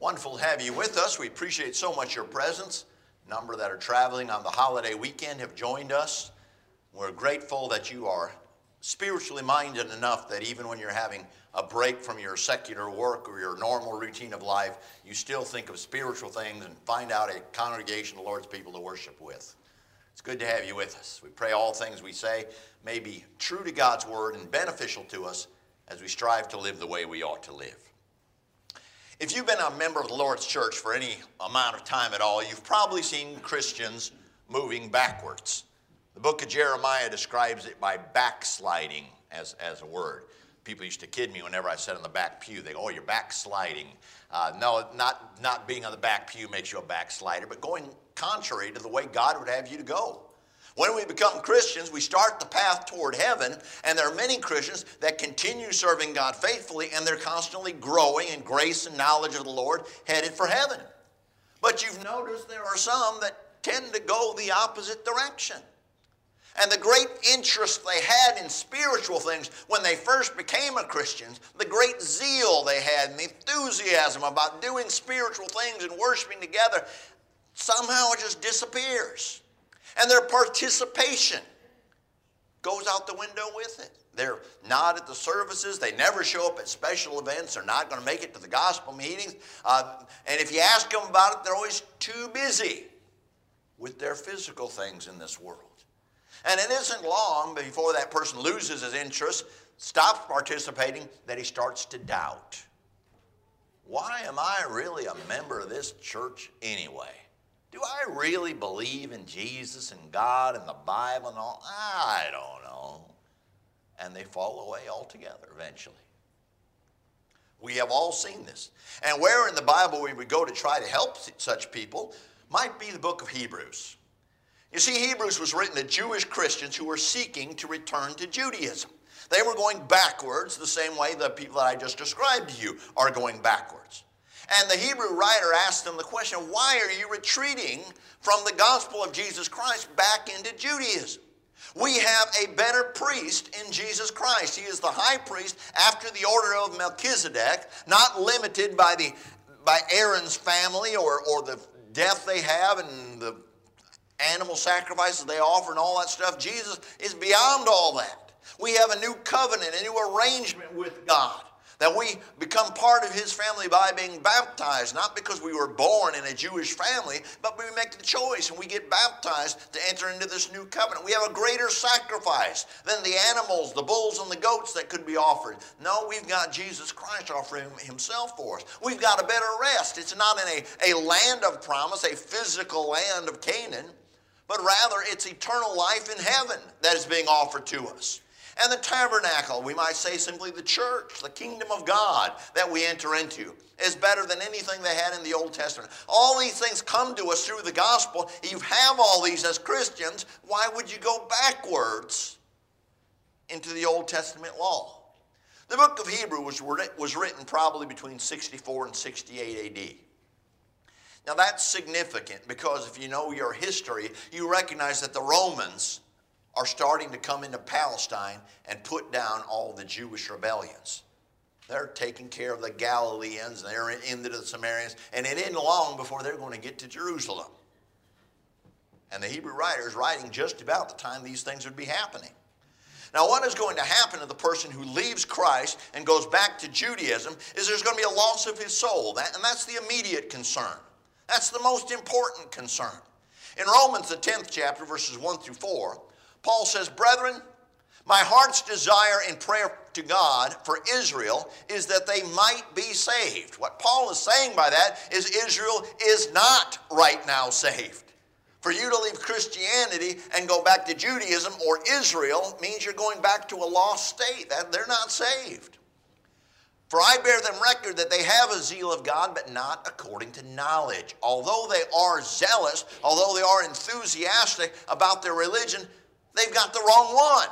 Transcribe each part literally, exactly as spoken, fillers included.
Wonderful to have you with us. We appreciate so much your presence. A number that are traveling on the holiday weekend have joined us. We're grateful that you are spiritually minded enough that even when you're having a break from your secular work or your normal routine of life, you still think of spiritual things and find out a congregation of the Lord's people to worship with. It's good to have you with us. We pray all things we say may be true to God's word and beneficial to us as we strive to live the way we ought to live. If you've been a member of the Lord's church for any amount of time at all, you've probably seen Christians moving backwards. The book of Jeremiah describes it by backsliding as, as a word. People used to kid me whenever I sat in the back pew. They go, oh, you're backsliding. Uh, no, not, not being on the back pew makes you a backslider, but going contrary to the way God would have you to go. When we become Christians, we start the path toward heaven, and there are many Christians that continue serving God faithfully, and they're constantly growing in grace and knowledge of the Lord, headed for heaven. But you've noticed there are some that tend to go the opposite direction. And the great interest they had in spiritual things when they first became a Christian, the great zeal they had and the enthusiasm about doing spiritual things and worshiping together, somehow it just disappears. And their participation goes out the window with it. They're not at the services. They never show up at special events. They're not going to make it to the gospel meetings. Uh, and if you ask them about it, they're always too busy with their physical things in this world. And it isn't long before that person loses his interest, stops participating, that he starts to doubt. Why am I really a member of this church anyway? Do I really believe in Jesus and God and the Bible and all? I don't know. And they fall away altogether eventually. We have all seen this. And where in the Bible we would go to try to help such people might be the book of Hebrews. You see, Hebrews was written to Jewish Christians who were seeking to return to Judaism. They were going backwards the same way the people that I just described to you are going backwards. And the Hebrew writer asked them the question, why are you retreating from the gospel of Jesus Christ back into Judaism? We have a better priest in Jesus Christ. He is the high priest after the order of Melchizedek, not limited by, the, by Aaron's family or, or the death they have and the animal sacrifices they offer and all that stuff. Jesus is beyond all that. We have a new covenant, a new arrangement with God, that we become part of his family by being baptized, not because we were born in a Jewish family, but we make the choice and we get baptized to enter into this new covenant. We have a greater sacrifice than the animals, the bulls and the goats that could be offered. No, we've got Jesus Christ offering himself for us. We've got a better rest. It's not in a, a land of promise, a physical land of Canaan, but rather it's eternal life in heaven that is being offered to us. And the tabernacle, we might say simply the church, the kingdom of God that we enter into, is better than anything they had in the Old Testament. All these things come to us through the gospel. You have all these as Christians. Why would you go backwards into the Old Testament law? The book of Hebrews was, was written probably between sixty-four and sixty-eight A D. Now that's significant because if you know your history, you recognize that the Romans are starting to come into Palestine and put down all the Jewish rebellions. They're taking care of the Galileans, and they're into the Samaritans, and it isn't long before they're going to get to Jerusalem. And the Hebrew writer is writing just about the time these things would be happening. Now, what is going to happen to the person who leaves Christ and goes back to Judaism is there's going to be a loss of his soul, that, and that's the immediate concern. That's the most important concern. In Romans, the tenth chapter, verses one through four, Paul says, brethren, my heart's desire in prayer to God for Israel is that they might be saved. What Paul is saying by that is Israel is not right now saved. For you to leave Christianity and go back to Judaism or Israel means you're going back to a lost state. That they're not saved. For I bear them record that they have a zeal of God, but not according to knowledge. Although they are zealous, although they are enthusiastic about their religion, they've got the wrong one.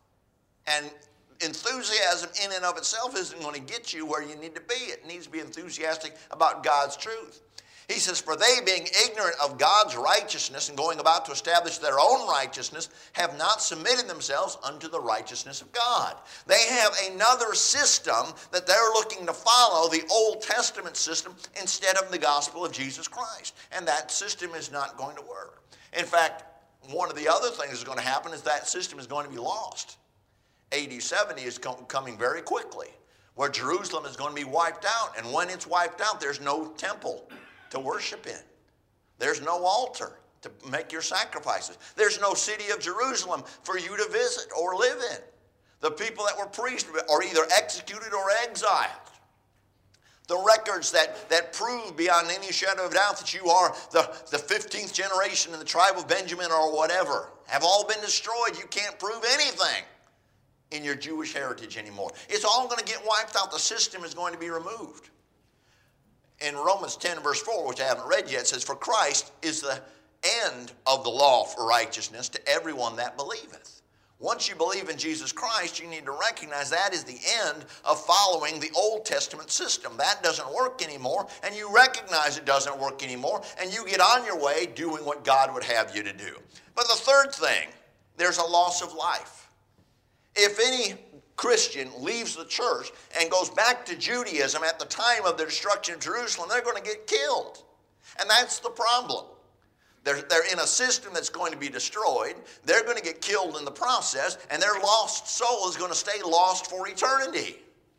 And enthusiasm in and of itself isn't going to get you where you need to be. It needs to be enthusiastic about God's truth. He says, for they being ignorant of God's righteousness and going about to establish their own righteousness, have not submitted themselves unto the righteousness of God. They have another system that they're looking to follow, the Old Testament system, instead of the gospel of Jesus Christ. And that system is not going to work. In fact, one of the other things that's going to happen is that system is going to be lost. A D seventy is com- coming very quickly, where Jerusalem is going to be wiped out. And when it's wiped out, there's no temple to worship in. There's no altar to make your sacrifices. There's no city of Jerusalem for you to visit or live in. The people that were priests are either executed or exiled. The records that, that prove beyond any shadow of doubt that you are the, the fifteenth generation in the tribe of Benjamin or whatever have all been destroyed. You can't prove anything in your Jewish heritage anymore. It's all going to get wiped out. The system is going to be removed. In Romans ten verse four, which I haven't read yet, it says, for Christ is the end of the law for righteousness to everyone that believeth. Once you believe in Jesus Christ, you need to recognize that is the end of following the Old Testament system. That doesn't work anymore, and you recognize it doesn't work anymore, and you get on your way doing what God would have you to do. But the third thing, there's a loss of life. If any Christian leaves the church and goes back to Judaism at the time of the destruction of Jerusalem, they're going to get killed. And that's the problem. They're, they're in a system that's going to be destroyed. They're going to get killed in the process, and their lost soul is going to stay lost for eternity.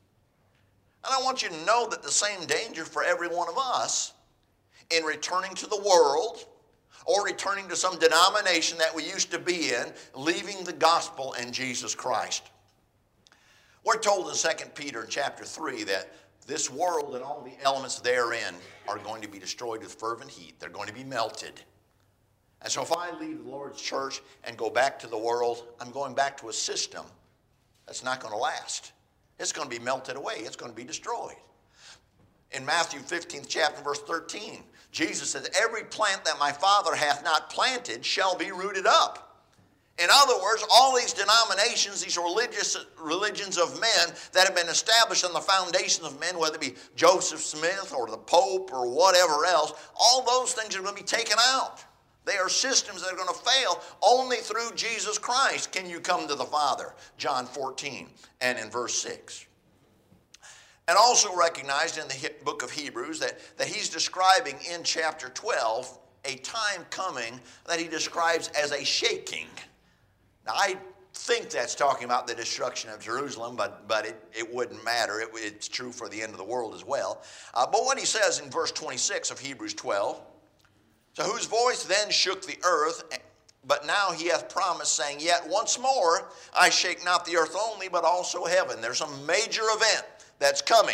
And I want you to know that the same danger for every one of us in returning to the world or returning to some denomination that we used to be in, leaving the gospel and Jesus Christ. We're told in Second Peter chapter three that this world and all the elements therein are going to be destroyed with fervent heat. They're going to be melted. And so if I leave the Lord's church and go back to the world, I'm going back to a system that's not going to last. It's going to be melted away. It's going to be destroyed. In Matthew fifteenth chapter verse thirteen, Jesus says, every plant that my Father hath not planted shall be rooted up. In other words, all these denominations, these religious religions of men that have been established on the foundations of men, whether it be Joseph Smith or the Pope or whatever else, all those things are going to be taken out. They are systems that are going to fail. Only through Jesus Christ can you come to the Father. John fourteen and in verse six. And also recognized in the book of Hebrews that, that he's describing in chapter twelve a time coming that he describes as a shaking. Now, I think that's talking about the destruction of Jerusalem, but, but it, it wouldn't matter. It, it's true for the end of the world as well. Uh, but what he says in verse twenty-six of Hebrews twelve, so whose voice then shook the earth, but now he hath promised, saying, yet once more I shake not the earth only, but also heaven. There's a major event that's coming.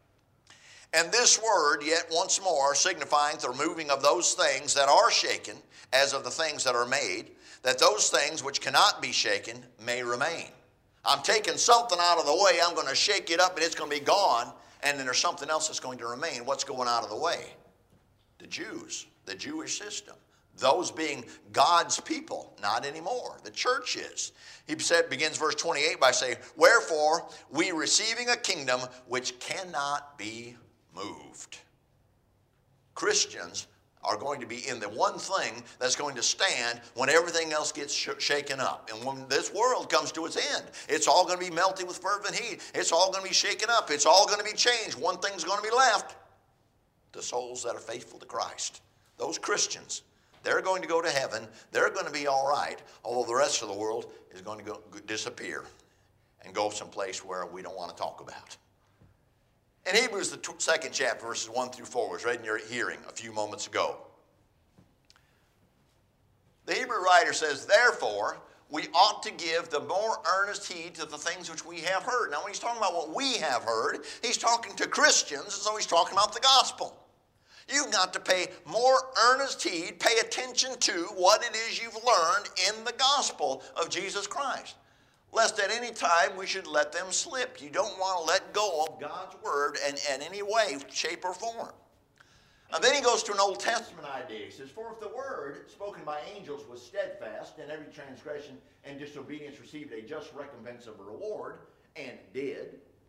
And this word, yet once more, signifying the removing of those things that are shaken, as of the things that are made, that those things which cannot be shaken may remain. I'm taking something out of the way, I'm going to shake it up, and it's going to be gone, and then there's something else that's going to remain. What's going out of the way? The Jews, the Jewish system. Those being God's people, not anymore. The church is. He said, begins verse twenty-eight by saying, wherefore we receiving a kingdom which cannot be moved. Christians are going to be in the one thing that's going to stand when everything else gets sh- shaken up. And when this world comes to its end, it's all going to be melting with fervent heat. It's all going to be shaken up. It's all going to be changed. One thing's going to be left. The souls that are faithful to Christ. Those Christians. They're going to go to heaven. They're going to be all right. Although the rest of the world is going to go, disappear and go someplace where we don't want to talk about. In Hebrews, the t- second chapter, verses one through four, was read in your hearing a few moments ago. The Hebrew writer says, therefore, we ought to give the more earnest heed to the things which we have heard. Now, when he's talking about what we have heard, he's talking to Christians, and so he's talking about the gospel. You've got to pay more earnest heed, pay attention to what it is you've learned in the gospel of Jesus Christ. Lest at any time we should let them slip. You don't want to let go of God's word in, in any way, shape, or form. And then he goes to an Old Testament idea. He says, for if the word spoken by angels was steadfast, and every transgression and disobedience received a just recompense of a reward, and it did,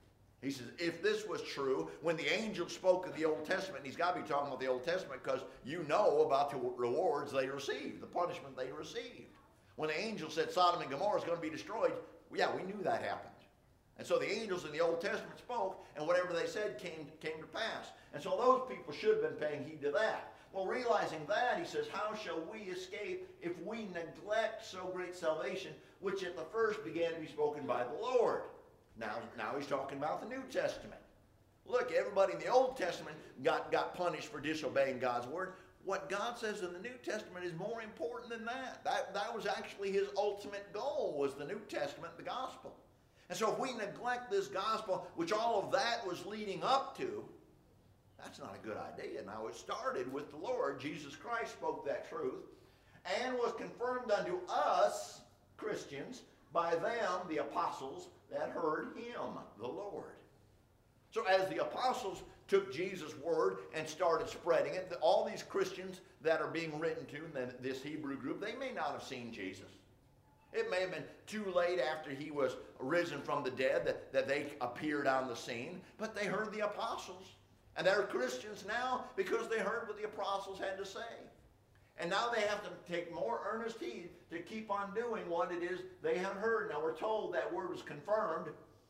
He says, if this was true, when the angel spoke of the Old Testament, and he's got to be talking about the Old Testament because you know about the rewards they received, the punishment they received. When the angel said Sodom and Gomorrah is going to be destroyed, yeah, we knew that happened. And so the angels in the Old Testament spoke, and whatever they said came, came to pass. And so those people should have been paying heed to that. Well, realizing that, he says, how shall we escape if we neglect so great salvation, which at the first began to be spoken by the Lord? Now, now he's talking about the New Testament. Look, everybody in the Old Testament got, got punished for disobeying God's word. What God says in the New Testament is more important than that. That, that was actually his ultimate goal, was the New Testament, the gospel. And so if we neglect this gospel, which all of that was leading up to, that's not a good idea. Now, it started with the Lord. Jesus Christ spoke that truth and was confirmed unto us, Christians, by them, the apostles, that heard him, the Lord. So as the apostles took Jesus' word and started spreading it, all these Christians that are being written to, this Hebrew group, they may not have seen Jesus. It may have been too late after he was risen from the dead that, that they appeared on the scene, but they heard the apostles. And they're Christians now because they heard what the apostles had to say. And now they have to take more earnest heed to keep on doing what it is they have heard. Now we're told that word was confirmed.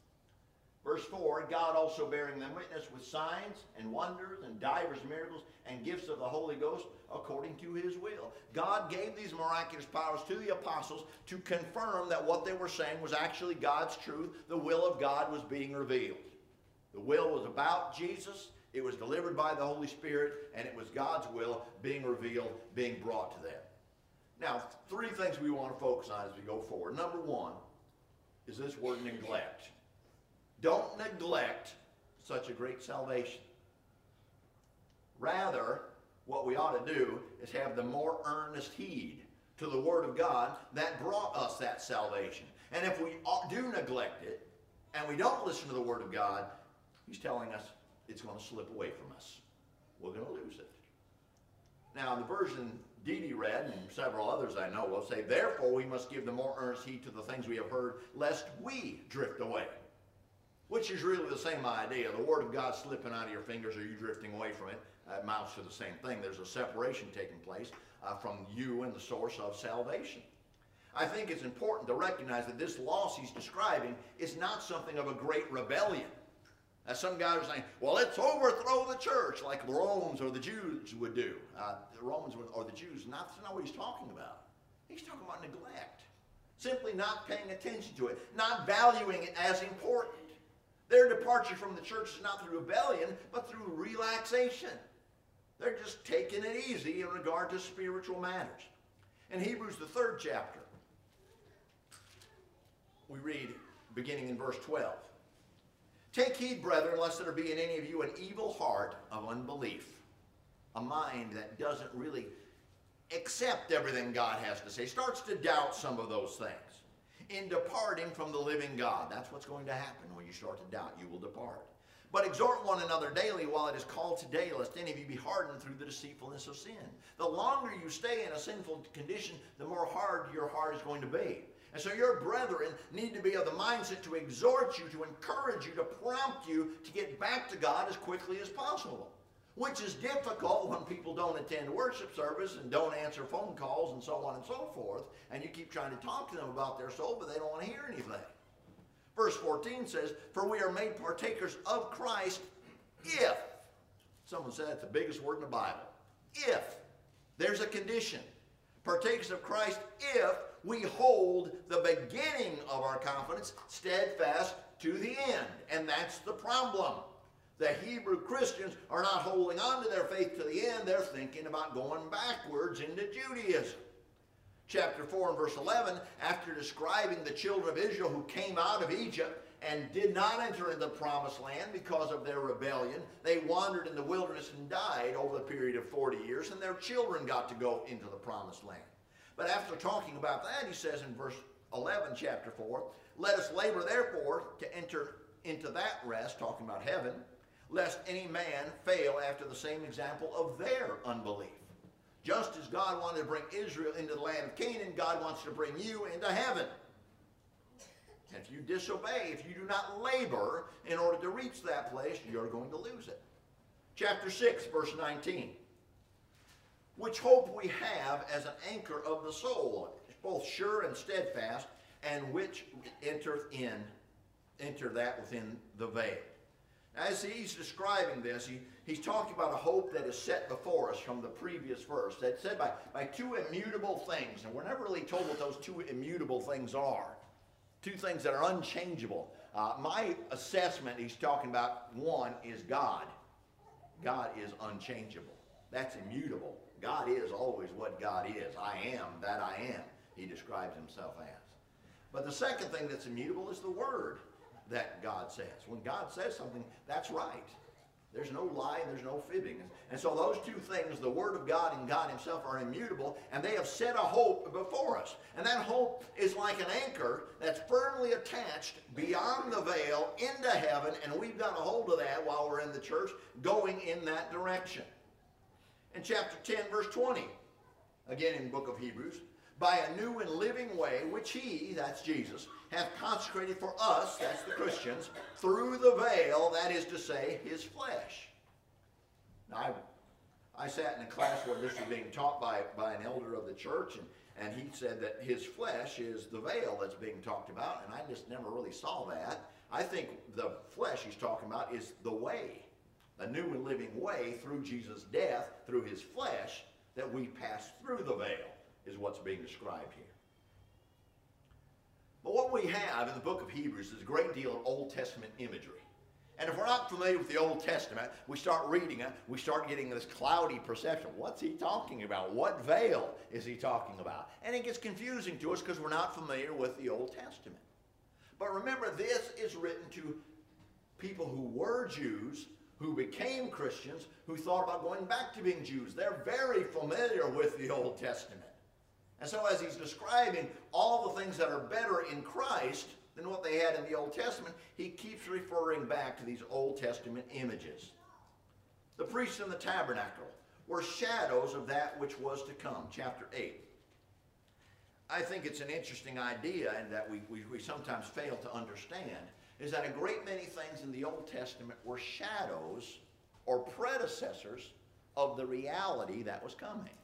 Verse four, God also bearing them witness with signs and wonders and divers miracles and gifts of the Holy Ghost according to his will. God gave these miraculous powers to the apostles to confirm that what they were saying was actually God's truth. The will of God was being revealed. The will was about Jesus. It was delivered by the Holy Spirit, and it was God's will being revealed, being brought to them. Now, three things we want to focus on as we go forward. Number one is this word neglect. Don't neglect such a great salvation. Rather, what we ought to do is have the more earnest heed to the Word of God that brought us that salvation. And if we do neglect it, and we don't listen to the Word of God, he's telling us it's going to slip away from us. We're going to lose it. Now, the version Dee Dee read, and several others I know will say, therefore we must give the more earnest heed to the things we have heard, lest we drift away. Which is really the same idea. The Word of God slipping out of your fingers or you drifting away from it uh, amounts to the same thing. There's a separation taking place uh, from you and the source of salvation. I think it's important to recognize that this loss he's describing is not something of a great rebellion. As some guys are saying, well, let's overthrow the church like the Romans or the Jews would do. Uh, the Romans would, or the Jews. Not, that's not what he's talking about. He's talking about neglect. Simply not paying attention to it. Not valuing it as important. Their departure from the church is not through rebellion, but through relaxation. They're just taking it easy in regard to spiritual matters. In Hebrews, the third chapter, we read, beginning in verse twelve, take heed, brethren, lest there be in any of you an evil heart of unbelief, a mind that doesn't really accept everything God has to say, starts to doubt some of those things. In departing from the living God. That's what's going to happen when you start to doubt. You will depart. But exhort one another daily while it is called today, lest any of you be hardened through the deceitfulness of sin. The longer you stay in a sinful condition, the more hard your heart is going to be. And so your brethren need to be of the mindset to exhort you, to encourage you, to prompt you to get back to God as quickly as possible. Which is difficult when people don't attend worship service and don't answer phone calls and so on and so forth. And you keep trying to talk to them about their soul, but they don't want to hear anything. Verse fourteen says, for we are made partakers of Christ if, someone said that's the biggest word in the Bible, if, there's a condition. Partakers of Christ if we hold the beginning of our confidence steadfast to the end. And that's the problem. The Hebrew Christians are not holding on to their faith to the end. They're thinking about going backwards into Judaism. Chapter four and verse eleven, after describing the children of Israel who came out of Egypt and did not enter into the promised land because of their rebellion, they wandered in the wilderness and died over the period of forty years, and their children got to go into the promised land. But after talking about that, he says in verse eleven, chapter four, let us labor therefore to enter into that rest, talking about heaven, lest any man fail after the same example of their unbelief. Just as God wanted to bring Israel into the land of Canaan, God wants to bring you into heaven. And if you disobey, if you do not labor in order to reach that place, you're going to lose it. Chapter six, verse nineteen. Which hope we have as an anchor of the soul, both sure and steadfast, and which entereth in, enter that within the veil. As he's describing this, he, he's talking about a hope that is set before us from the previous verse. That said by, by two immutable things, and we're never really told what those two immutable things are. Two things that are unchangeable. Uh, my assessment, he's talking about, one is God. God is unchangeable. That's immutable. God is always what God is. I am that I am, he describes himself as. But the second thing that's immutable is the word that God says. When God says something, that's right. There's no lie, there's no fibbing. And so those two things, the Word of God and God himself, are immutable, and they have set a hope before us. And that hope is like an anchor that's firmly attached beyond the veil into heaven, and we've got a hold of that while we're in the church, going in that direction. In chapter ten, verse twenty, again in the book of Hebrews, by a new and living way, which he, that's Jesus, hath consecrated for us, that's the Christians, through the veil, that is to say, his flesh. Now, I, I sat in a class where this was being taught by, by an elder of the church, and, and he said that his flesh is the veil that's being talked about, and I just never really saw that. I think the flesh he's talking about is the way, a new and living way through Jesus' death, through his flesh, that we pass through the veil, is what's being described here. But what we have in the book of Hebrews is a great deal of Old Testament imagery. And if we're not familiar with the Old Testament, we start reading it, we start getting this cloudy perception. What's he talking about? What veil is he talking about? And it gets confusing to us because we're not familiar with the Old Testament. But remember, this is written to people who were Jews, who became Christians, who thought about going back to being Jews. They're very familiar with the Old Testament. And so as he's describing all the things that are better in Christ than what they had in the Old Testament, he keeps referring back to these Old Testament images. The priests in the tabernacle were shadows of that which was to come, chapter eight. I think it's an interesting idea, and that we, we, we sometimes fail to understand, is that a great many things in the Old Testament were shadows or predecessors of the reality that was coming.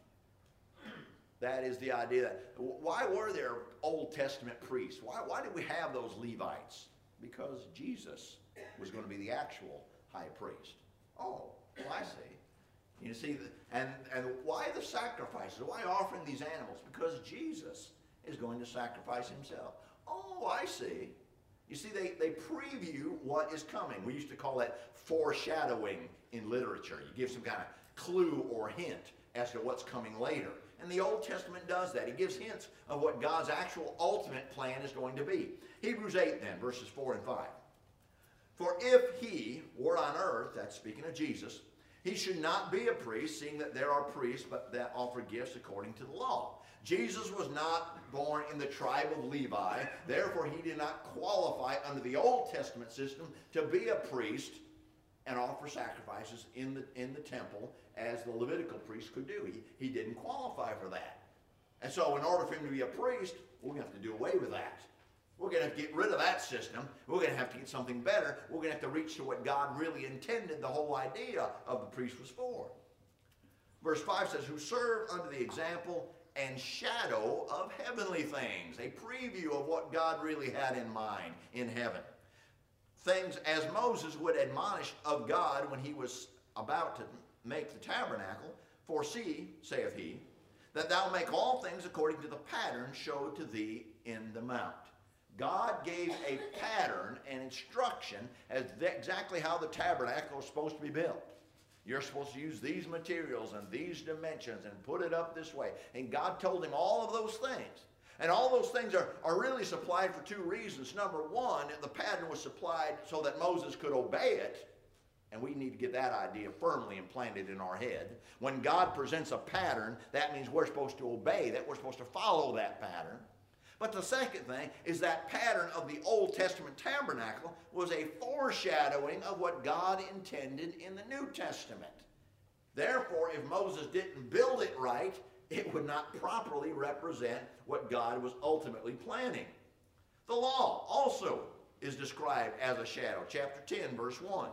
That is the idea that, why were there Old Testament priests? Why, why did we have those Levites? Because Jesus was going to be the actual high priest. Oh, well, I see. You see, and, and why the sacrifices? Why offering these animals? Because Jesus is going to sacrifice himself. Oh, I see. You see, they, they preview what is coming. We used to call that foreshadowing in literature. You give some kind of clue or hint as to what's coming later. And the Old Testament does that. It gives hints of what God's actual ultimate plan is going to be. Hebrews eight then, verses four and five. For if he were on earth, that's speaking of Jesus, he should not be a priest, seeing that there are priests but that offer gifts according to the law. Jesus was not born in the tribe of Levi, therefore he did not qualify under the Old Testament system to be a priest and offer sacrifices in the, in the temple as the Levitical priest could do. He, he didn't qualify for that. And so in order for him to be a priest, we're going to have to do away with that. We're going to have to get rid of that system. We're going to have to get something better. We're going to have to reach to what God really intended the whole idea of the priest was for. Verse five says, who serve under the example and shadow of heavenly things. A preview of what God really had in mind in heaven. Things as Moses would admonish of God when he was about to make the tabernacle. For see, saith he, that thou make all things according to the pattern showed to thee in the mount. God gave a pattern and instruction as exactly how the tabernacle was supposed to be built. You're supposed to use these materials and these dimensions and put it up this way. And God told him all of those things. And all those things are, are really supplied for two reasons. Number one, the pattern was supplied so that Moses could obey it. And we need to get that idea firmly implanted in our head. When God presents a pattern, that means we're supposed to obey that. We're supposed to follow that pattern. But the second thing is that pattern of the Old Testament tabernacle was a foreshadowing of what God intended in the New Testament. Therefore, if Moses didn't build it right, it would not properly represent what God was ultimately planning. The law also is described as a shadow. Chapter ten, verse one.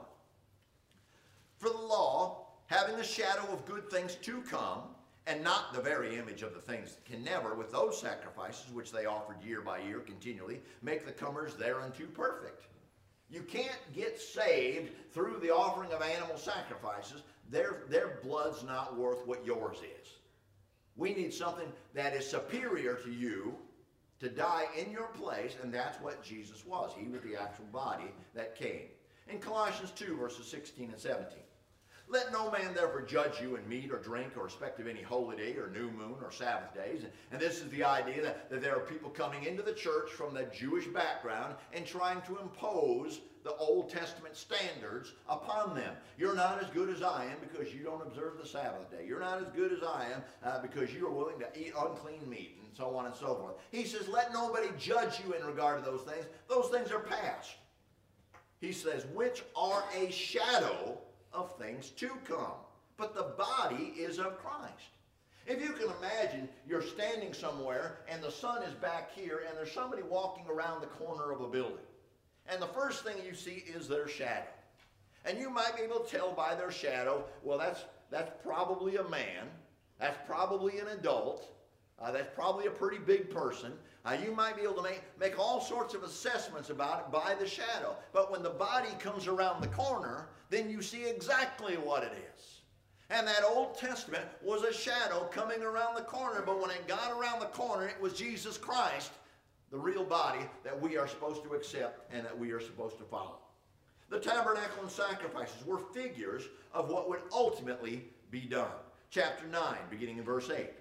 For the law, having the shadow of good things to come, and not the very image of the things, can never, with those sacrifices which they offered year by year continually, make the comers thereunto perfect. You can't get saved through the offering of animal sacrifices. Their, their blood's not worth what yours is. We need something that is superior to you to die in your place, and that's what Jesus was. He was the actual body that came. In Colossians two, verses sixteen and seventeen. Let no man therefore judge you in meat or drink or respect of any holy day or new moon or Sabbath days. And, and this is the idea that, that there are people coming into the church from the Jewish background and trying to impose the Old Testament standards upon them. You're not as good as I am because you don't observe the Sabbath day. You're not as good as I am uh, because you are willing to eat unclean meat, and so on and so forth. He says, let nobody judge you in regard to those things. Those things are past. He says, which are a shadow of things to come. But the body is of Christ. If you can imagine, you're standing somewhere and the sun is back here and there's somebody walking around the corner of a building. And the first thing you see is their shadow. And you might be able to tell by their shadow, well, that's, that's probably a man. That's probably an adult. Uh, that's probably a pretty big person. Uh, you might be able to make, make all sorts of assessments about it by the shadow. But when the body comes around the corner, then you see exactly what it is. And that Old Testament was a shadow coming around the corner, but when it got around the corner, it was Jesus Christ, the real body that we are supposed to accept and that we are supposed to follow. The tabernacle and sacrifices were figures of what would ultimately be done. Chapter nine, beginning in verse eight.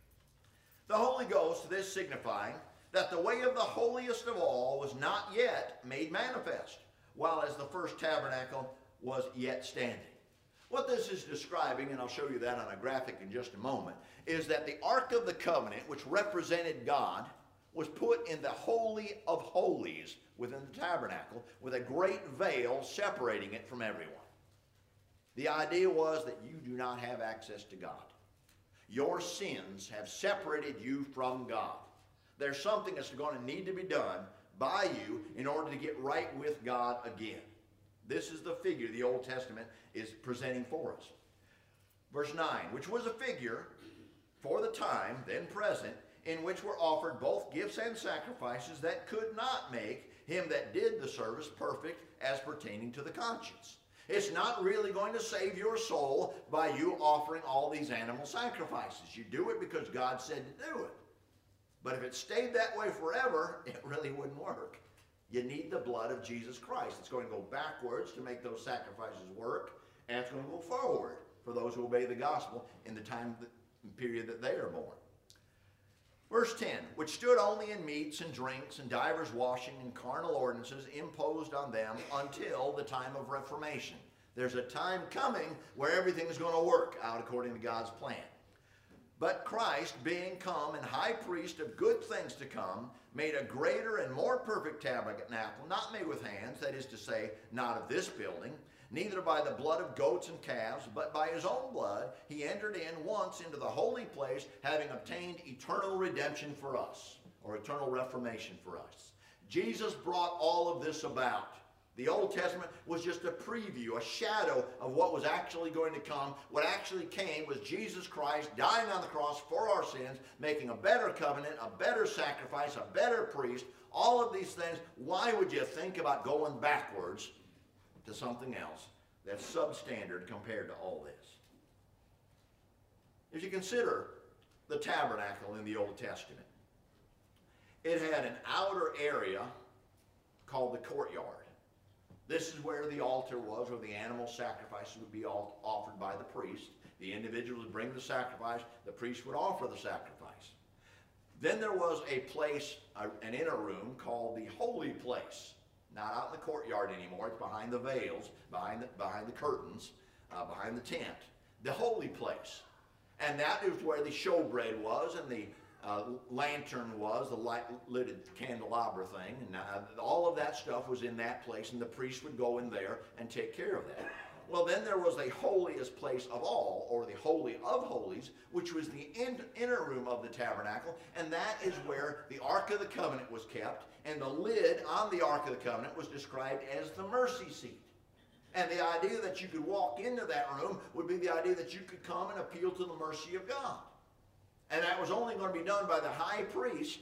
The Holy Ghost, this signifying that the way of the holiest of all was not yet made manifest, while as the first tabernacle was yet standing. What this is describing, and I'll show you that on a graphic in just a moment, is that the Ark of the Covenant, which represented God, was put in the Holy of Holies within the tabernacle with a great veil separating it from everyone. The idea was that you do not have access to God. Your sins have separated you from God. There's something that's going to need to be done by you in order to get right with God again. This is the figure the Old Testament is presenting for us. Verse nine, which was a figure for the time, then present, in which were offered both gifts and sacrifices that could not make him that did the service perfect as pertaining to the conscience. It's not really going to save your soul by you offering all these animal sacrifices. You do it because God said to do it. But if it stayed that way forever, it really wouldn't work. You need the blood of Jesus Christ. It's going to go backwards to make those sacrifices work, and it's going to go forward for those who obey the gospel in the time period that they are born. Verse ten, which stood only in meats and drinks and divers washing and carnal ordinances imposed on them until the time of Reformation. There's a time coming where everything's going to work out according to God's plan. But Christ, being come and high priest of good things to come, made a greater and more perfect tabernacle, not made with hands, that is to say, not of this building, neither by the blood of goats and calves, but by his own blood he entered in once into the holy place, having obtained eternal redemption for us, or eternal reformation for us. Jesus brought all of this about. The Old Testament was just a preview, a shadow of what was actually going to come. What actually came was Jesus Christ dying on the cross for our sins, making a better covenant, a better sacrifice, a better priest, all of these things. Why would you think about going backwards to something else that's substandard compared to all this? If you consider the tabernacle in the Old Testament, it had an outer area called the courtyard. This is where the altar was, where the animal sacrifices would be offered by the priest. The individual would bring the sacrifice, the priest would offer the sacrifice. Then there was a place, an inner room called the holy place. Not out in the courtyard anymore, it's behind the veils, behind the, behind the curtains, uh, behind the tent. The holy place. And that is where the showbread was, and the uh, lantern was, the light-lidded candelabra thing. And uh, all of that stuff was in that place, and the priest would go in there and take care of that. Well, then there was the holiest place of all, or the Holy of Holies, which was the in, inner room of the tabernacle, and that is where the Ark of the Covenant was kept, and the lid on the Ark of the Covenant was described as the mercy seat. And the idea that you could walk into that room would be the idea that you could come and appeal to the mercy of God. And that was only going to be done by the high priest,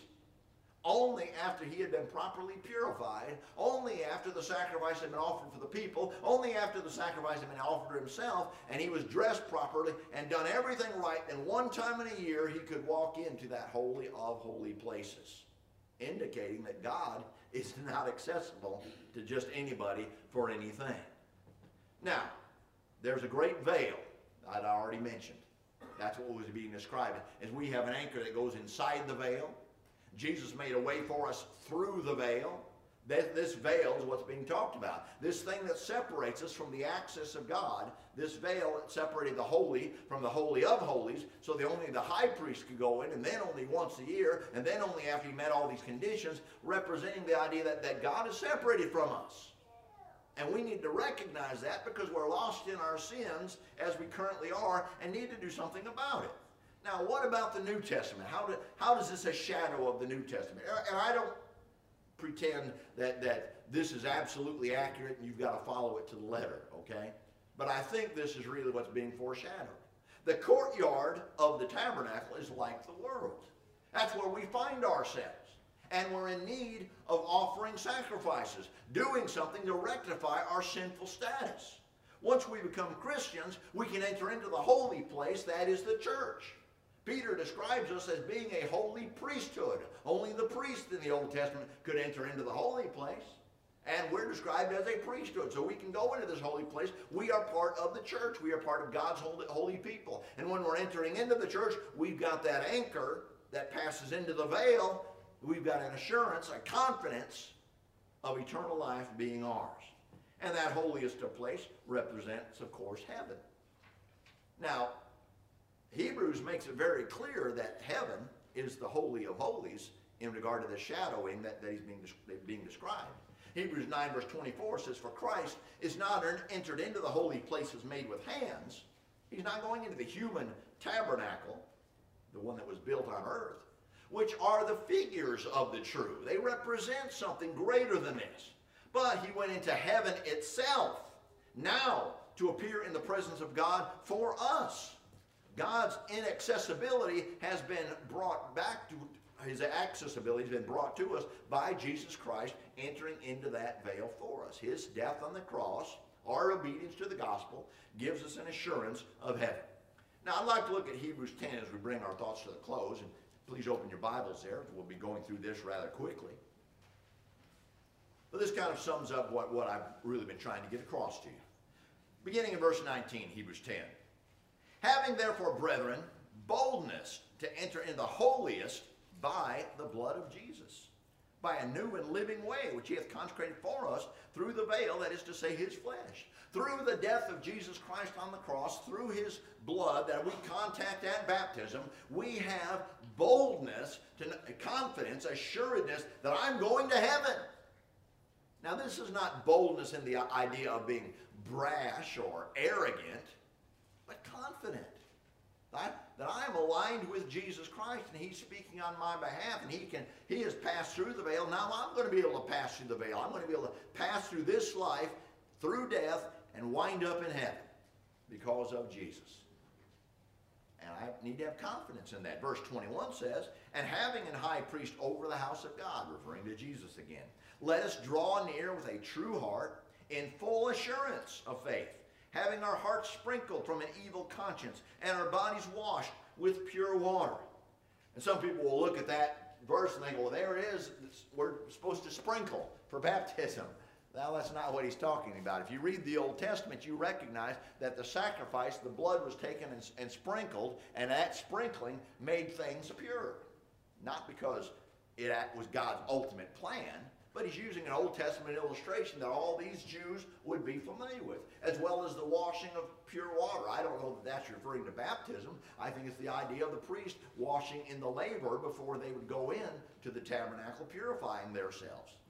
only after he had been properly purified, only after the sacrifice had been offered for the people, only after the sacrifice had been offered to himself, and he was dressed properly and done everything right, and one time in a year he could walk into that holy of holy places, indicating that God is not accessible to just anybody for anything. Now, there's a great veil that I already mentioned. That's what was being described. As we have an anchor that goes inside the veil, Jesus made a way for us through the veil. This, this veil is what's being talked about. This thing that separates us from the access of God, this veil that separated the holy from the holy of holies, so that only the high priest could go in, and then only once a year, and then only after he met all these conditions, representing the idea that, that God is separated from us. And we need to recognize that because we're lost in our sins as we currently are and need to do something about it. Now, what about the New Testament? How, do, how does this a shadow of the New Testament? And I don't pretend that, that this is absolutely accurate and you've got to follow it to the letter, okay? But I think this is really what's being foreshadowed. The courtyard of the tabernacle is like the world. That's where we find ourselves. And we're in need of offering sacrifices, doing something to rectify our sinful status. Once we become Christians, we can enter into the holy place, that is the church. Peter describes us as being a holy priesthood. Only the priest in the Old Testament could enter into the holy place. And we're described as a priesthood. So we can go into this holy place. We are part of the church. We are part of God's holy, holy people. And when we're entering into the church, we've got that anchor that passes into the veil. We've got an assurance, a confidence of eternal life being ours. And that holiest of place represents, of course, heaven. Now, Hebrews makes it very clear that heaven is the Holy of Holies in regard to the shadowing that, that is being, being described. Hebrews nine verse twenty-four says, "For Christ is not entered into the holy places made with hands." He's not going into the human tabernacle, the one that was built on earth, which are the figures of the true. They represent something greater than this. But he went into heaven itself, now to appear in the presence of God for us. God's inaccessibility has been brought back to, his accessibility has been brought to us by Jesus Christ entering into that veil for us. His death on the cross, our obedience to the gospel, gives us an assurance of heaven. Now I'd like to look at Hebrews ten as we bring our thoughts to the close. And please open your Bibles there. We'll be going through this rather quickly. But this kind of sums up what, what I've really been trying to get across to you. Beginning in verse nineteen, Hebrews ten. "Having therefore, brethren, boldness to enter into the holiest by the blood of Jesus, by a new and living way, which he hath consecrated for us through the veil, that is to say, his flesh. Through the death of Jesus Christ on the cross, through his blood that we contact at baptism, we have boldness, to confidence, assuredness that I'm going to heaven." Now, this is not boldness in the idea of being brash or arrogant, but confident. That, that I am aligned with Jesus Christ and he's speaking on my behalf and he can he has passed through the veil. Now I'm going to be able to pass through the veil. I'm going to be able to pass through this life, through death, and wind up in heaven because of Jesus. And I need to have confidence in that. Verse twenty-one says, "And having an high priest over the house of God," referring to Jesus again, "let us draw near with a true heart in full assurance of faith, having our hearts sprinkled from an evil conscience and our bodies washed with pure water." And some people will look at that verse and think, well, there it is. We're supposed to sprinkle for baptism. Now, that's not what he's talking about. If you read the Old Testament, you recognize that the sacrifice, the blood was taken and, and sprinkled, and that sprinkling made things pure. Not because it was God's ultimate plan, but he's using an Old Testament illustration that all these Jews would be familiar with, as well as the washing of pure water. I don't know that that's referring to baptism. I think it's the idea of the priest washing in the laver before they would go in to the tabernacle, purifying themselves.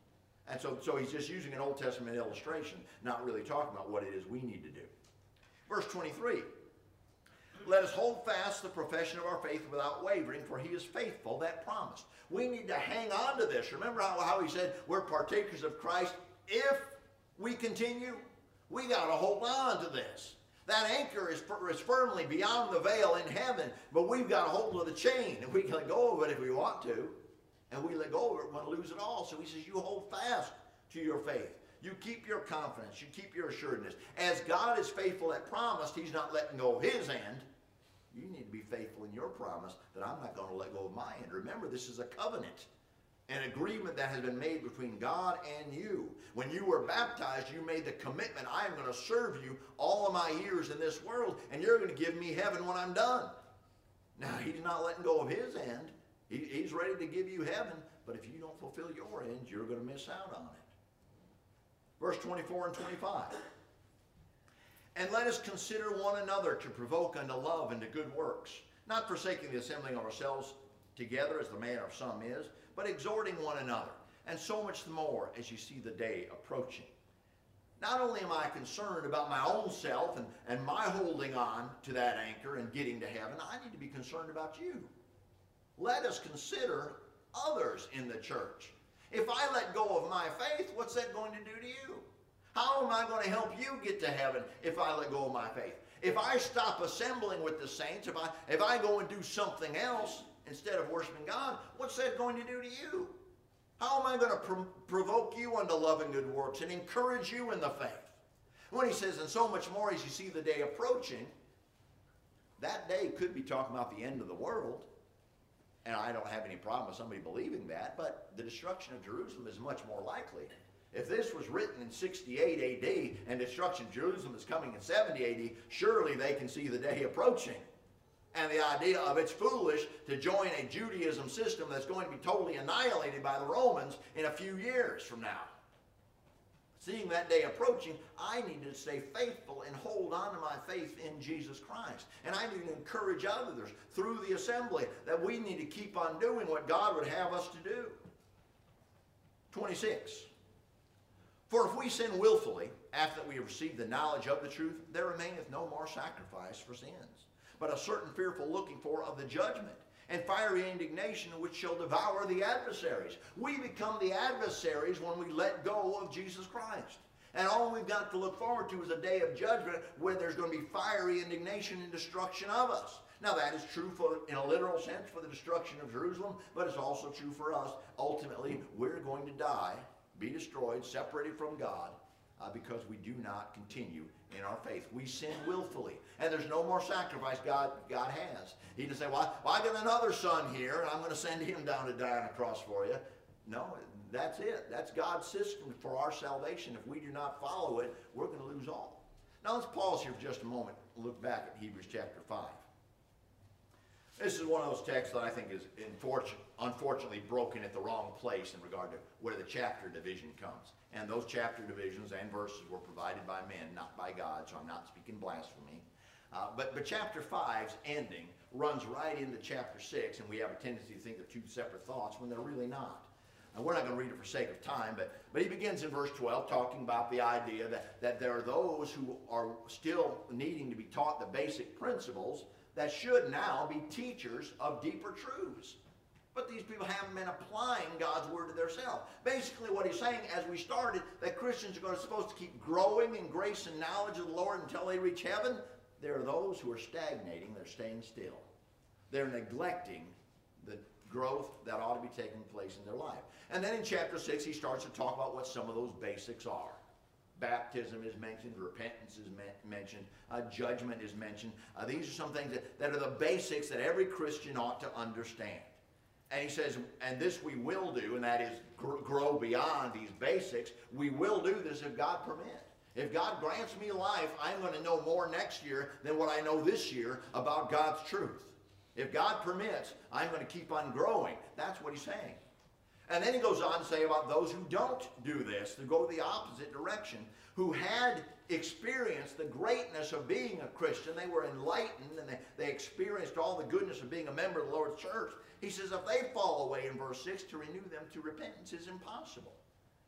And so, so he's just using an Old Testament illustration, not really talking about what it is we need to do. Verse twenty-three. Let us hold fast the profession of our faith without wavering, for he is faithful that promised. We need to hang on to this. Remember how, how he said we're partakers of Christ if we continue? We got to hold on to this. That anchor is, is firmly beyond the veil in heaven, but we've got a hold of the chain, and we can let go of it if we want to. And we let go of it, we're going to lose it all. So he says, you hold fast to your faith. You keep your confidence. You keep your assuredness. As God is faithful that promised, he's not letting go of his end. You need to be faithful in your promise that I'm not going to let go of my end. Remember, this is a covenant, an agreement that has been made between God and you. When you were baptized, you made the commitment, I am going to serve you all of my years in this world, and you're going to give me heaven when I'm done. Now, he's not letting go of his end. He, he's ready to give you heaven, but if you don't fulfill your end, you're going to miss out on it. Verse twenty-four and twenty-five. And let us consider one another to provoke unto love and to good works, not forsaking the assembling of ourselves together as the manner of some is, but exhorting one another, and so much the more as you see the day approaching. Not only am I concerned about my own self and, and my holding on to that anchor and getting to heaven, I need to be concerned about you. Let us consider others in the church. If I let go of my faith, what's that going to do to you? How am I going to help you get to heaven if I let go of my faith? If I stop assembling with the saints, if I, if I go and do something else instead of worshiping God, what's that going to do to you? How am I going to pro provoke you unto love and good works and encourage you in the faith? When he says, and so much more as you see the day approaching, that day could be talking about the end of the world. And I don't have any problem with somebody believing that, but the destruction of Jerusalem is much more likely. If this was written in sixty-eight A D and destruction of Jerusalem is coming in seventy A D, surely they can see the day approaching. And the idea of it's foolish to join a Judaism system that's going to be totally annihilated by the Romans in a few years from now. Seeing that day approaching, I need to stay faithful and hold on to my faith in Jesus Christ. And I need to encourage others through the assembly that we need to keep on doing what God would have us to do. twenty-six. For if we sin willfully, after that we have received the knowledge of the truth, there remaineth no more sacrifice for sins, but a certain fearful looking for of the judgment, and fiery indignation which shall devour the adversaries. We become the adversaries when we let go of Jesus Christ. And all we've got to look forward to is a day of judgment where there's going to be fiery indignation and destruction of us. Now that is true for, in a literal sense for the destruction of Jerusalem, but it's also true for us. Ultimately, we're going to die, be destroyed, separated from God, uh, because we do not continue in our faith. We sin willfully. And there's no more sacrifice God, God has. He didn't say, well, well, I got another son here, and I'm going to send him down to die on a cross for you. No, that's it. That's God's system for our salvation. If we do not follow it, we're going to lose all. Now let's pause here for just a moment and look back at Hebrews chapter five. This is one of those texts that I think is unfortunately broken at the wrong place in regard to where the chapter division comes. And those chapter divisions and verses were provided by men, not by God, so I'm not speaking blasphemy. Uh, but, but chapter five's ending runs right into chapter six, and we have a tendency to think they're two separate thoughts when they're really not. And we're not going to read it for sake of time, but, but he begins in verse twelve talking about the idea that, that there are those who are still needing to be taught the basic principles that should now be teachers of deeper truths. But these people haven't been applying God's word to themselves. Basically what he's saying, as we started, that Christians are going to, supposed to keep growing in grace and knowledge of the Lord until they reach heaven. There are those who are stagnating. They're staying still. They're neglecting the growth that ought to be taking place in their life. And then in chapter six, he starts to talk about what some of those basics are. Baptism is mentioned, repentance is mentioned, uh, judgment is mentioned. Uh, these are some things that, that are the basics that every Christian ought to understand. And he says, and this we will do, and that is gr grow beyond these basics. We will do this if God permits. If God grants me life, I'm going to know more next year than what I know this year about God's truth. If God permits, I'm going to keep on growing. That's what he's saying. And then he goes on to say about those who don't do this, to go the opposite direction, who had experienced the greatness of being a Christian. They were enlightened, and they, they experienced all the goodness of being a member of the Lord's church. He says if they fall away in verse six, to renew them to repentance is impossible.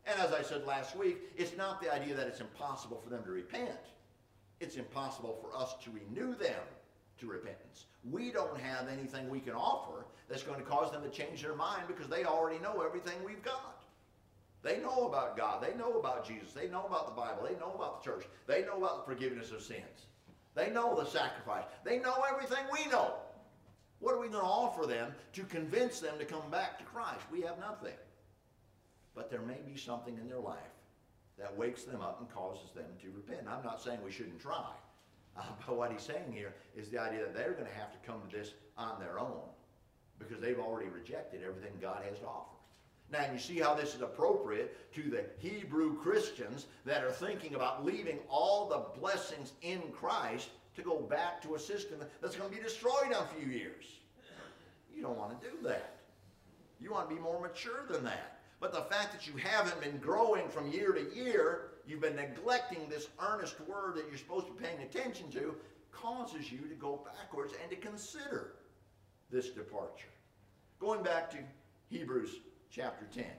And as I said last week, it's not the idea that it's impossible for them to repent. It's impossible for us to renew them to repentance. We don't have anything we can offer that's going to cause them to change their mind because they already know everything we've got. They know about God. They know about Jesus. They know about the Bible. They know about the church. They know about the forgiveness of sins. They know the sacrifice. They know everything we know. What are we going to offer them to convince them to come back to Christ? We have nothing. But there may be something in their life that wakes them up and causes them to repent. I'm not saying we shouldn't try. Uh, but what he's saying here is the idea that they're going to have to come to this on their own because they've already rejected everything God has to offer. Now, and you see how this is appropriate to the Hebrew Christians that are thinking about leaving all the blessings in Christ to go back to a system that's going to be destroyed in a few years. You don't want to do that. You want to be more mature than that. But the fact that you haven't been growing from year to year, you've been neglecting this earnest word that you're supposed to be paying attention to, causes you to go backwards and to consider this departure. Going back to Hebrews chapter ten,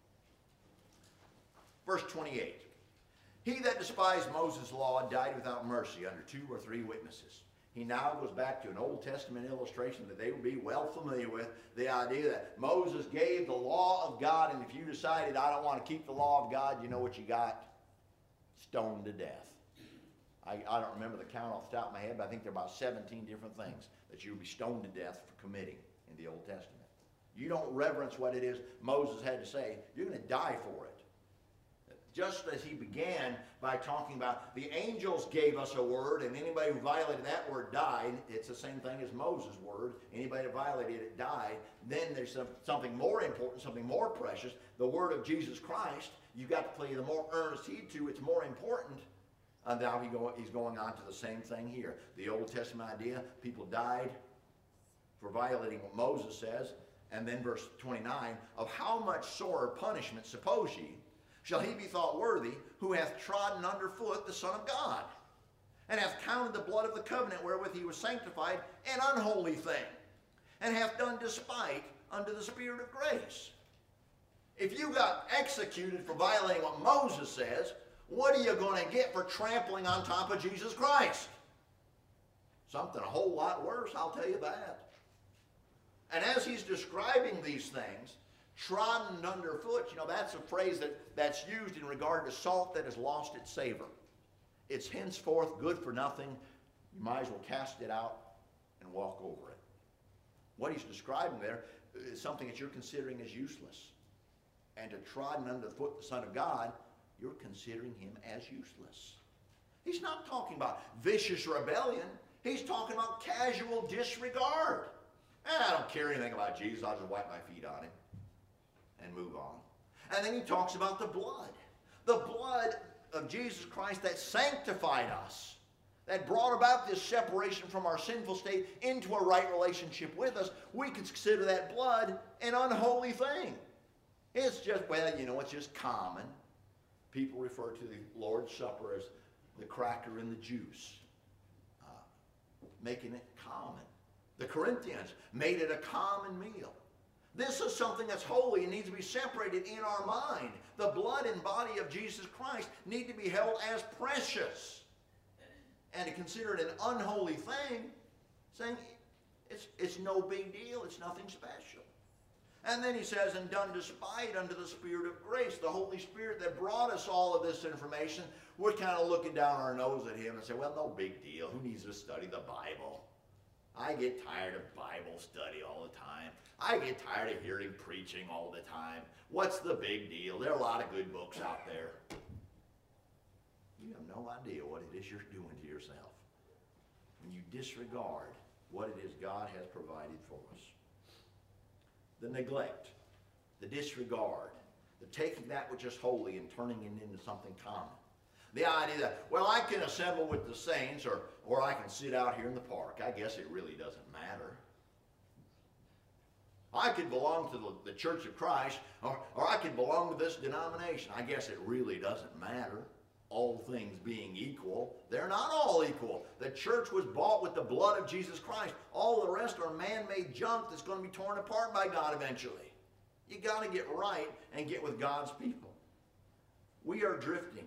verse twenty-eight. He that despised Moses' law died without mercy under two or three witnesses. He now goes back to an Old Testament illustration that they would be well familiar with, the idea that Moses gave the law of God, and if you decided, I don't want to keep the law of God, you know what you got? Stoned to death. I, I don't remember the count off the top of my head, but I think there are about seventeen different things that you would be stoned to death for committing in the Old Testament. You don't reverence what it is Moses had to say, you're going to die for it. Just as he began by talking about the angels gave us a word, and anybody who violated that word died. It's the same thing as Moses' word. Anybody that violated it died. Then there's some, something more important, something more precious, the word of Jesus Christ. You've got to play the more earnest heed to. It's more important. And now he go, he's going on to the same thing here. The Old Testament idea, people died for violating what Moses says. And then verse twenty-nine, of how much sorer punishment, suppose ye, shall he be thought worthy, who hath trodden under foot the Son of God, and hath counted the blood of the covenant wherewith he was sanctified an unholy thing, and hath done despite unto the Spirit of grace. If you got executed for violating what Moses says, what are you going to get for trampling on top of Jesus Christ? Something a whole lot worse, I'll tell you that. And as he's describing these things, trodden underfoot, you know, that's a phrase that, that's used in regard to salt that has lost its savor. It's henceforth good for nothing. You might as well cast it out and walk over it. What he's describing there is something that you're considering as useless. And to trodden underfoot the Son of God, you're considering him as useless. He's not talking about vicious rebellion. He's talking about casual disregard. I don't care anything about Jesus. I'll just wipe my feet on him and move on. And then he talks about the blood. The blood of Jesus Christ that sanctified us, that brought about this separation from our sinful state into a right relationship with us. We consider that blood an unholy thing. It's just, well, you know, it's just common. People refer to the Lord's Supper as the cracker and the juice, uh, making it common. The Corinthians made it a common meal. This is something that's holy and needs to be separated in our mind. The blood and body of Jesus Christ need to be held as precious. And to consider it an unholy thing, saying it's, it's no big deal, it's nothing special. And then he says, and done despite unto the Spirit of grace, the Holy Spirit that brought us all of this information. We're kind of looking down our nose at him and say, well, no big deal. Who needs to study the Bible? I get tired of Bible study all the time. I get tired of hearing preaching all the time. What's the big deal? There are a lot of good books out there. You have no idea what it is you're doing to yourself when you disregard what it is God has provided for us. The neglect, the disregard, the taking that which is holy and turning it into something common. The idea that, well, I can assemble with the saints or, or I can sit out here in the park. I guess it really doesn't matter. I could belong to the, the Church of Christ or, or I could belong to this denomination. I guess it really doesn't matter. All things being equal, they're not all equal. The church was bought with the blood of Jesus Christ. All the rest are man-made junk that's going to be torn apart by God eventually. You got to get right and get with God's people. We are drifting.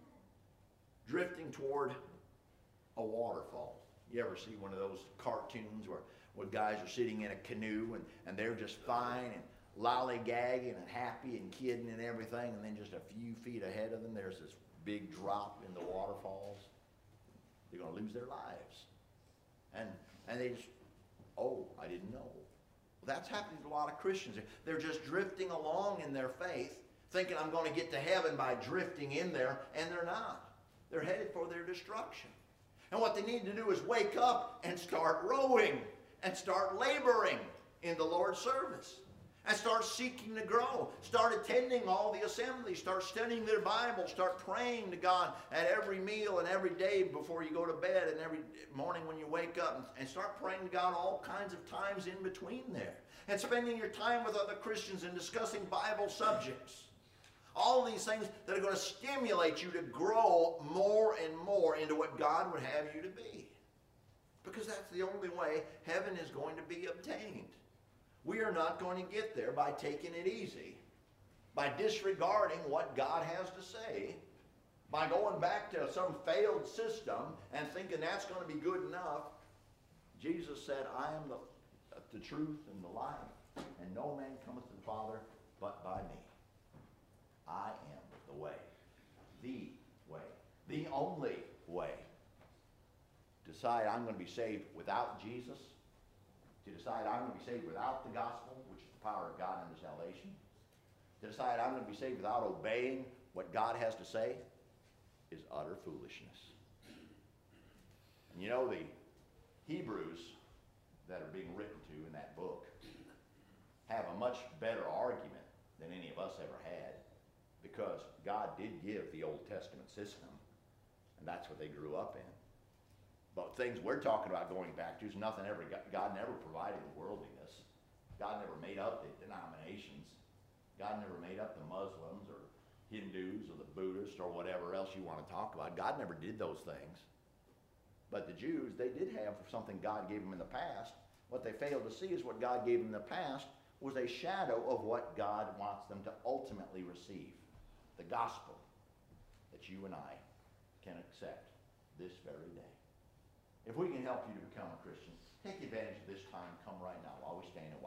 Drifting toward a waterfall. You ever see one of those cartoons where, where guys are sitting in a canoe and, and they're just fine and lollygagging and happy and kidding and everything, and then just a few feet ahead of them there's this big drop in the waterfalls? They're going to lose their lives. And, and they just, oh, I didn't know. Well, that's happening to a lot of Christians. They're just drifting along in their faith, thinking I'm going to get to heaven by drifting in there, and they're not. They're headed for their destruction. And what they need to do is wake up and start rowing and start laboring in the Lord's service and start seeking to grow. Start attending all the assemblies. Start studying their Bible. Start praying to God at every meal and every day before you go to bed and every morning when you wake up. And start praying to God all kinds of times in between there. And spending your time with other Christians and discussing Bible subjects. All these things that are going to stimulate you to grow more and more into what God would have you to be. Because that's the only way heaven is going to be obtained. We are not going to get there by taking it easy, by disregarding what God has to say, by going back to some failed system and thinking that's going to be good enough. Jesus said, I am the, the truth and the life, and no man cometh to the Father but by me. I am the way, the way, the only way. Decide I'm going to be saved without Jesus. To decide I'm going to be saved without the gospel, which is the power of God unto salvation. To decide I'm going to be saved without obeying what God has to say is utter foolishness. And you know, the Hebrews that are being written to in that book have a much better argument than any of us ever had, because God did give the Old Testament system, and that's what they grew up in. But things we're talking about going back to is nothing ever, God never provided the worldliness. God never made up the denominations. God never made up the Muslims or Hindus or the Buddhists or whatever else you want to talk about. God never did those things. But the Jews, they did have something God gave them in the past. What they failed to see is what God gave them in the past was a shadow of what God wants them to ultimately receive. The gospel that you and I can accept this very day. If we can help you to become a Christian, take advantage of this time. Come right now while we stand.